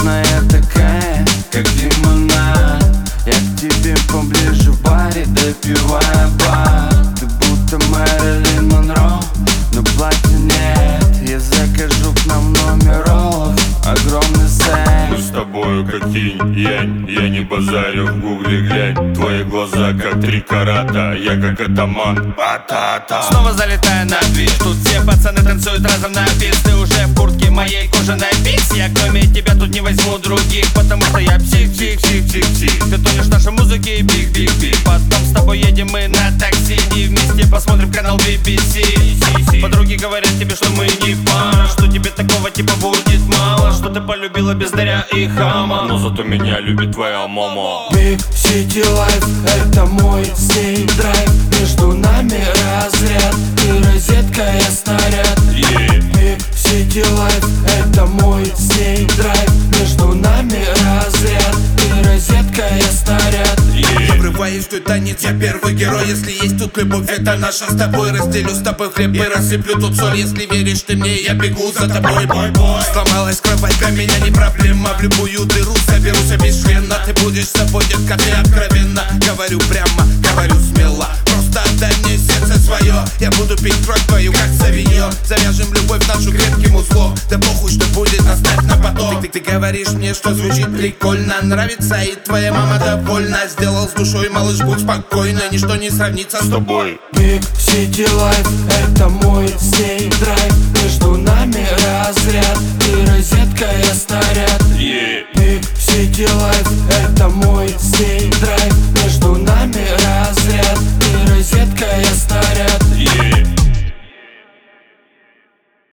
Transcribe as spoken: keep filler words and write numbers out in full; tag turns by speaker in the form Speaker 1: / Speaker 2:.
Speaker 1: вкусная такая, как лимонад. Я к тебе поближе в баре, допивая бар. Ты будто Мэрилин Монро, но платья нет. Я закажу к нам номеров огромный секс.
Speaker 2: Мы с тобою как инь, янь, я не базарю, в гугле глянь. Твои глаза как три карата, я как атаман, а-та-та.
Speaker 3: Снова залетаю на движ, тут все пацаны танцуют разом на бис. Ты уже в куртке моей кожаной пикс. Я кроме тебя тут не возьму других, потому что я псих, псих, псих, псих, псих. Ты тонешь в нашей музыке и биг, биг, биг. Потом с тобой едем мы на такси и вместе посмотрим канал би би си. Подруги говорят тебе, что мы не пара, что тебе такого типа будет мало, что ты полюбила бездаря и хама.
Speaker 2: Но зато меня любит твоя мама.
Speaker 1: Big City Life — это мой с ней драйв. Между нами разряд, ты розетка, я снаряд.
Speaker 2: yeah.
Speaker 1: Big City Life — это мой с ней драйв. Между нами разряд, ты розетка, я снаряд.
Speaker 2: yeah.
Speaker 4: Врываюсь в твой танец, я первый герой. Если есть тут любовь, это наша с тобой. Разделю с тобой хлеб и рассыплю тут соль. Если веришь ты мне, я бегу за тобой, бой, бой. Сломалась кровать, для меня не проблема. В любую дыру соберусь обезчленно. Ты будешь с тобой, детка, ты откровенно. Говорю прямо, говорю смело. Просто отдай мне сердце свое. Я буду пить кровь твою, как савиньон. Завяжем любовь нашу крепким узлом. Да похуй, что будет, оставь на потом. Ты, ты, ты говоришь мне, что звучит прикольно. Нравится и твоя мама довольна. Сделал с душой, малыш, будь спокойна. Ничто не сравнится с тобой.
Speaker 1: Big City Life — это мой с ней драйв. Между нами разряд, ты розетка, я снаряд.
Speaker 2: yeah.
Speaker 1: Big City Life — это мой с ней